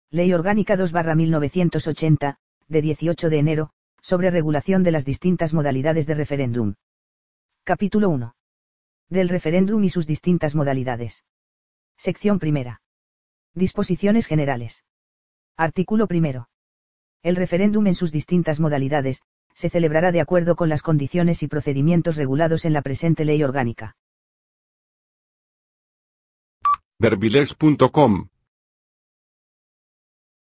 Ley Orgánica 2/1980, de 18 de enero, sobre regulación de las distintas modalidades de referéndum. Capítulo 1. Del referéndum y sus distintas modalidades. Sección primera. Disposiciones generales. Artículo primero. El referéndum en sus distintas modalidades, se celebrará de acuerdo con las condiciones y procedimientos regulados en la presente Ley Orgánica. Verbilex.com